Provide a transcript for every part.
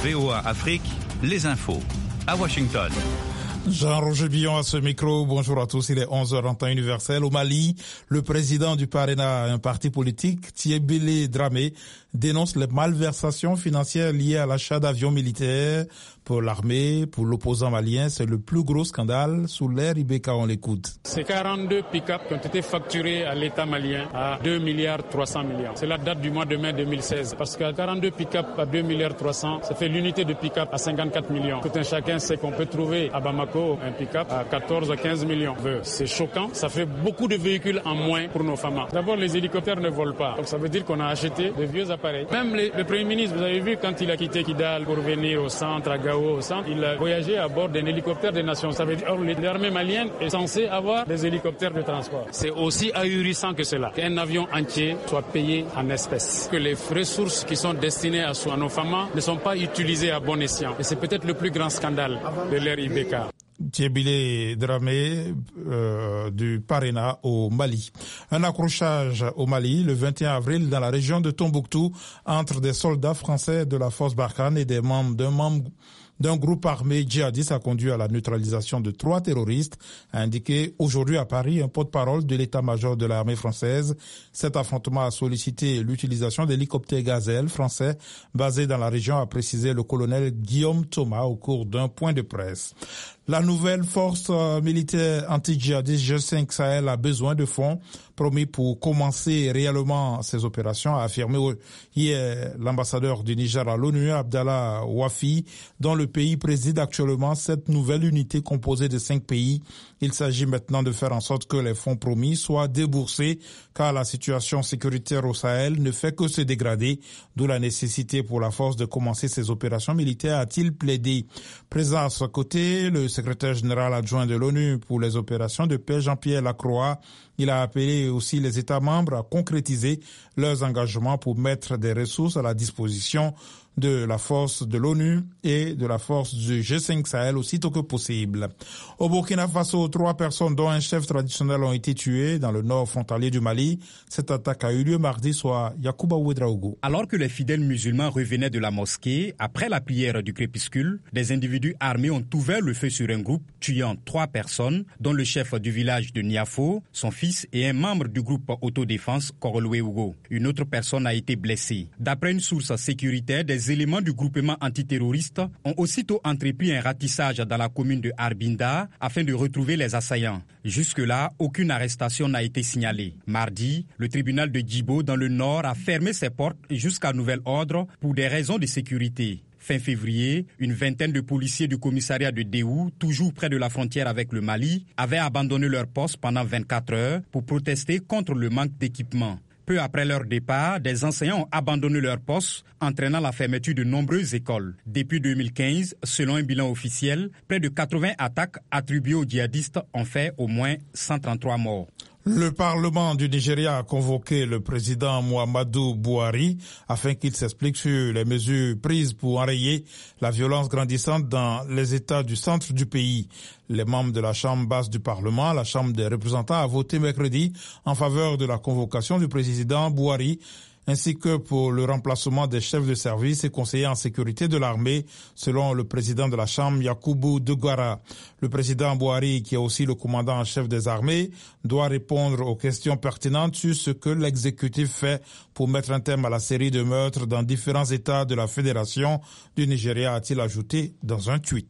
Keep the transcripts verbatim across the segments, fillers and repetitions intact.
V O A Afrique, les infos. À Washington. Jean-Roger Billon à ce micro. Bonjour à tous. Il est onze heures en temps universel. Au Mali, le président du Parena, un parti politique, Thiebele Dramé, dénonce les malversations financières liées à l'achat d'avions militaires pour l'armée, pour l'opposant malien. C'est le plus gros scandale sous l'ère Ibeka. On l'écoute. C'est quarante-deux pick-up qui ont été facturés à l'État malien à deux milliards trois cents millions. C'est la date du mois de mai deux mille seize. Parce qu'à quarante-deux pick-up à deux milliards trois cents, ça fait l'unité de pick-up à cinquante-quatre millions. Tout un chacun sait qu'on peut trouver à Bamako un pick-up à quatorze à quinze millions. C'est choquant. Ça fait beaucoup de véhicules en moins pour nos femmes. D'abord, les hélicoptères ne volent pas. Donc ça veut dire qu'on a acheté de vieux appareils. Même les, le Premier ministre, vous avez vu, quand il a quitté Kidal pour venir au centre, à Gao, au centre, il a voyagé à bord d'un hélicoptère des Nations. Ça veut dire que l'armée malienne est censée avoir des hélicoptères de transport. C'est aussi ahurissant que cela. Qu'un avion entier soit payé en espèces. Que les ressources qui sont destinées à, à nos femmes ne sont pas utilisées à bon escient. Et c'est peut-être le plus grand scandale de l'ère Ibeka. Thiebele Dramé euh, du Parena au Mali. Un accrochage au Mali le vingt et un avril dans la région de Tombouctou entre des soldats français de la force Barkhane et des membres d'un membre d'un groupe armé djihadiste a conduit à la neutralisation de trois terroristes, a indiqué aujourd'hui à Paris un porte-parole de l'état-major de l'armée française. Cet affrontement a sollicité l'utilisation d'hélicoptères Gazelle français basés dans la région, a précisé le colonel Guillaume Thomas au cours d'un point de presse. La nouvelle force militaire anti-djihadiste G cinq Sahel a besoin de fonds promis pour commencer réellement ses opérations, a affirmé hier l'ambassadeur du Niger à l'ONU, Abdallah Wafi, dont le pays préside actuellement cette nouvelle unité composée de cinq pays. Il s'agit maintenant de faire en sorte que les fonds promis soient déboursés, car la situation sécuritaire au Sahel ne fait que se dégrader, d'où la nécessité pour la force de commencer ses opérations militaires, a-t-il plaidé. Présent à ce côté, le secrétaire général adjoint de l'ONU pour les opérations de paix, Jean-Pierre Lacroix, il a appelé aussi les États membres à concrétiser leurs engagements pour mettre des ressources à la disposition de la force de l'ONU et de la force du G cinq Sahel aussitôt que possible. Au Burkina Faso, trois personnes dont un chef traditionnel ont été tuées dans le nord frontalier du Mali. Cette attaque a eu lieu mardi soir. Yacouba Ouedraogo. Alors que les fidèles musulmans revenaient de la mosquée, après la prière du crépuscule, des individus armés ont ouvert le feu sur un groupe, tuant trois personnes, dont le chef du village de Niafo, son fils et un membre du groupe autodéfense Korolwe Ougo. Une autre personne a été blessée. D'après une source sécuritaire, des éléments du groupement antiterroriste ont aussitôt entrepris un ratissage dans la commune de Arbinda afin de retrouver les assaillants. Jusque-là, aucune arrestation n'a été signalée. Mardi, le tribunal de Djibo dans le nord a fermé ses portes jusqu'à nouvel ordre pour des raisons de sécurité. Fin février, une vingtaine de policiers du commissariat de Déhou, toujours près de la frontière avec le Mali, avaient abandonné leur poste pendant vingt-quatre heures pour protester contre le manque d'équipement. Peu après leur départ, des enseignants ont abandonné leur poste, entraînant la fermeture de nombreuses écoles. Depuis deux mille quinze, selon un bilan officiel, près de quatre-vingts attaques attribuées aux djihadistes ont fait au moins cent trente-trois morts. Le Parlement du Nigeria a convoqué le président Muhammadu Buhari afin qu'il s'explique sur les mesures prises pour enrayer la violence grandissante dans les États du centre du pays. Les membres de la Chambre basse du Parlement, la Chambre des représentants, a voté mercredi en faveur de la convocation du président Buhari, ainsi que pour le remplacement des chefs de service et conseillers en sécurité de l'armée, selon le président de la Chambre, Yakubu Dogara. Le président Buhari, qui est aussi le commandant en chef des armées, doit répondre aux questions pertinentes sur ce que l'exécutif fait pour mettre un terme à la série de meurtres dans différents États de la Fédération du Nigeria, a-t-il ajouté dans un tweet.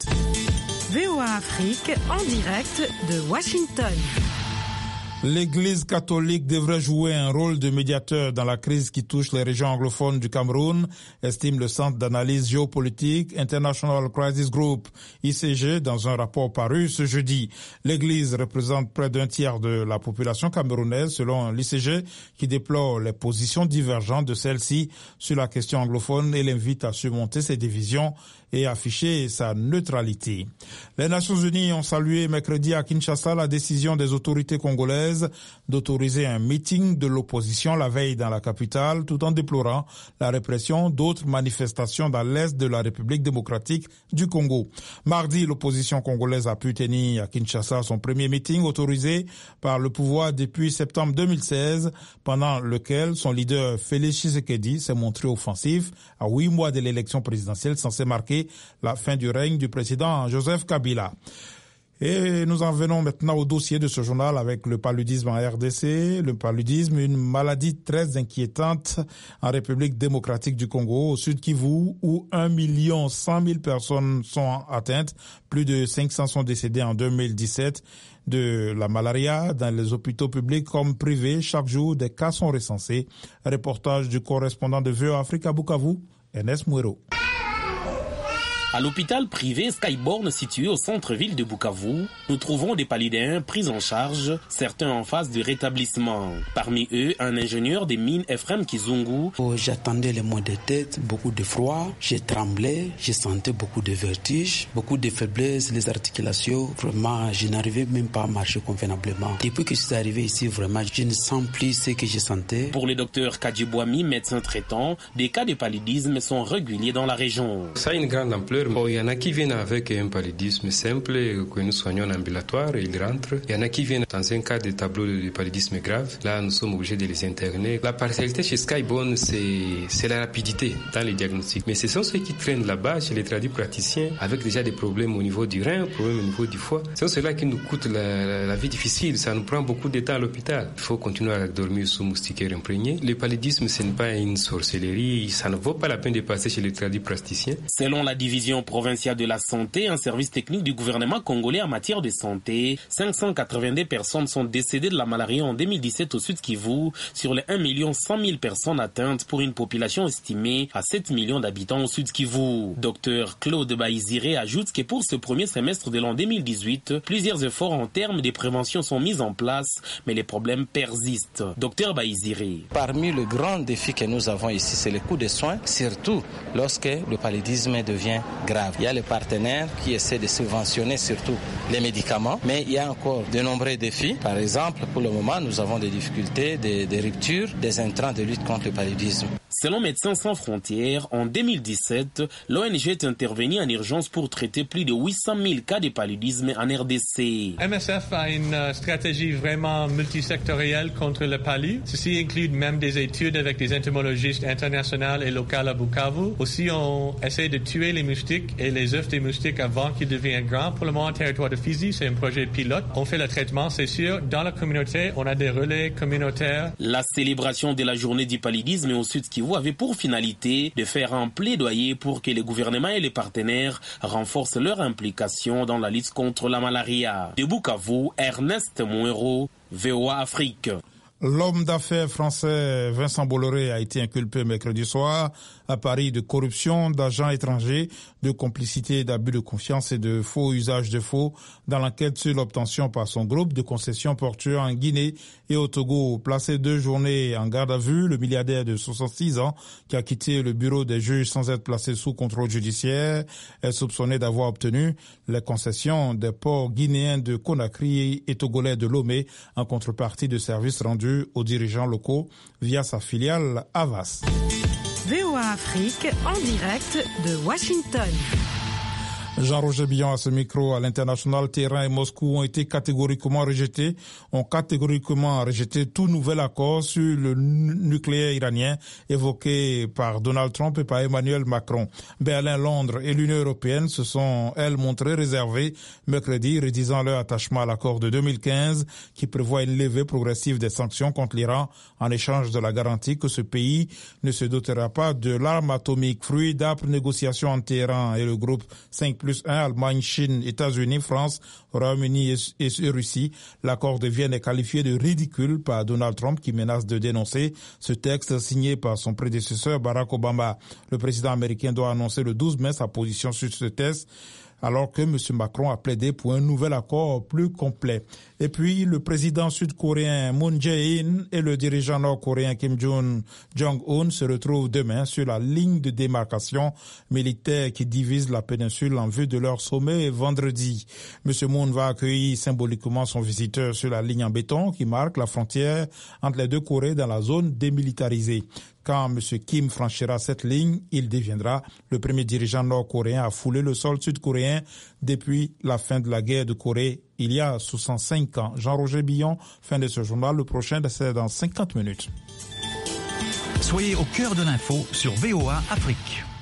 V O A Afrique, en direct de Washington. L'Église catholique devrait jouer un rôle de médiateur dans la crise qui touche les régions anglophones du Cameroun, estime le Centre d'analyse géopolitique International Crisis Group, I C G, dans un rapport paru ce jeudi. L'Église représente près d'un tiers de la population camerounaise, selon l'I C G, qui déplore les positions divergentes de celle-ci sur la question anglophone et l'invite à surmonter ces divisions et afficher sa neutralité. Les Nations Unies ont salué mercredi à Kinshasa la décision des autorités congolaises congolaise d'autoriser un meeting de l'opposition la veille dans la capitale, tout en déplorant la répression d'autres manifestations dans l'est de la République démocratique du Congo. Mardi, l'opposition congolaise a pu tenir à Kinshasa son premier meeting autorisé par le pouvoir depuis septembre deux mille seize, pendant lequel son leader Félix Tshisekedi s'est montré offensif à huit mois de l'élection présidentielle censée marquer la fin du règne du président Joseph Kabila. Et nous en venons maintenant au dossier de ce journal avec le paludisme en R D C. Le paludisme, une maladie très inquiétante en République démocratique du Congo, au sud Kivu, où un million cent mille personnes sont atteintes. Plus de cinq cents sont décédés en deux mille dix-sept de la malaria dans les hôpitaux publics comme privés. Chaque jour, des cas sont recensés. Reportage du correspondant de V O A Afrique à Bukavu, Ernest Mouero. À l'hôpital privé Skyborn situé au centre-ville de Bukavu, nous trouvons des paludéens pris en charge, certains en phase de rétablissement. Parmi eux, un ingénieur des mines Ephraim Kizungu. Oh, j'attendais les maux de tête, beaucoup de froid, j'ai tremblé, j'ai senti beaucoup de vertige, beaucoup de faiblesse, les articulations. Vraiment, je n'arrivais même pas à marcher convenablement. Depuis que je suis arrivé ici, vraiment, je ne sens plus ce que je sentais. Pour le docteur Kadjibouami, médecin traitant, des cas de paludisme sont réguliers dans la région. Ça a une grande ampleur. Bon, il y en a qui viennent avec un paludisme simple que nous soignons en ambulatoire et ils rentrent. Il y en a qui viennent dans un cas de tableau de paludisme grave. Là, nous sommes obligés de les interner. La partialité chez Skyborn, c'est, c'est la rapidité dans les diagnostics. Mais ce sont ceux qui traînent là-bas chez les tradipraticiens avec déjà des problèmes au niveau du rein, problèmes au niveau du foie. C'est cela qui nous coûte la, la, la vie difficile. Ça nous prend beaucoup de temps à l'hôpital. Il faut continuer à dormir sous moustiquaire imprégné. Le paludisme, ce n'est pas une sorcellerie. Ça ne vaut pas la peine de passer chez les tradipraticiens. Selon la division provinciale de la santé, un service technique du gouvernement congolais en matière de santé, cinq cent quatre-vingt-deux personnes sont décédées de la malaria en deux mille dix-sept au Sud Kivu, sur les un million cent mille personnes atteintes pour une population estimée à sept millions d'habitants au Sud Kivu. Docteur Claude Baïziré ajoute que pour ce premier semestre de l'an deux mille dix-huit, plusieurs efforts en termes de prévention sont mis en place, mais les problèmes persistent. Docteur Baïziré. Parmi les grands défis que nous avons ici, c'est le coût des soins, surtout lorsque le paludisme devient grave. Il y a les partenaires qui essaient de subventionner surtout les médicaments, mais il y a encore de nombreux défis. Par exemple, pour le moment, nous avons des difficultés, des, des ruptures, des intrants de lutte contre le paludisme. Selon Médecins sans frontières, en deux mille dix-sept, l'O N G est intervenue en urgence pour traiter plus de huit cent mille cas de paludisme en R D C. M S F a une uh, stratégie vraiment multisectorielle contre le palu. Ceci inclut même des études avec des entomologistes internationaux et locaux à Bukavu. Aussi, on essaie de tuer les moustiques et les œufs des moustiques avant qu'ils deviennent grands. Pour le moment, en territoire de Fizi, c'est un projet pilote. On fait le traitement, c'est sûr. Dans la communauté, on a des relais communautaires. La célébration de la journée du paludisme au Sud Kivu avait pour finalité de faire un plaidoyer pour que les gouvernements et les partenaires renforcent leur implication dans la lutte contre la malaria. De Bukavu, Ernest Mouero, V O A Afrique. L'homme d'affaires français Vincent Bolloré a été inculpé mercredi soir à Paris de corruption d'agents étrangers, de complicité, d'abus de confiance et de faux usage de faux dans l'enquête sur l'obtention par son groupe de concessions portuaires en Guinée et au Togo. Placé deux journées en garde à vue, le milliardaire de soixante-six ans qui a quitté le bureau des juges sans être placé sous contrôle judiciaire est soupçonné d'avoir obtenu les concessions des ports guinéens de Conakry et togolais de Lomé en contrepartie de services rendus aux dirigeants locaux via sa filiale Havas. V O A Afrique en direct de Washington. Jean-Roger Billon à ce micro. À l'international, Téhéran et Moscou ont été catégoriquement rejetés, ont catégoriquement rejeté tout nouvel accord sur le nucléaire iranien évoqué par Donald Trump et par Emmanuel Macron. Berlin, Londres et l'Union européenne se sont, elles, montrées réservées mercredi, redisant leur attachement à l'accord de deux mille quinze qui prévoit une levée progressive des sanctions contre l'Iran en échange de la garantie que ce pays ne se dotera pas de l'arme atomique. Fruit d'âpres négociations entre Téhéran et le groupe cinq plus un, Allemagne, Chine, États-Unis, France, Royaume-Uni et, et Russie. L'accord de Vienne est qualifié de ridicule par Donald Trump qui menace de dénoncer ce texte signé par son prédécesseur Barack Obama. Le président américain doit annoncer le douze mai sa position sur ce texte alors que M. Macron a plaidé pour un nouvel accord plus complet. Et puis, le président sud-coréen Moon Jae-in et le dirigeant nord-coréen Kim Jong-un se retrouvent demain sur la ligne de démarcation militaire qui divise la péninsule en vue de leur sommet vendredi. M. Moon va accueillir symboliquement son visiteur sur la ligne en béton qui marque la frontière entre les deux Corées dans la zone démilitarisée. Quand M. Kim franchira cette ligne, il deviendra le premier dirigeant nord-coréen à fouler le sol sud-coréen depuis la fin de la guerre de Corée il y a soixante-cinq ans. Jean-Roger Billon, fin de ce journal. Le prochain, c'est dans cinquante minutes. Soyez au cœur de l'info sur V O A Afrique.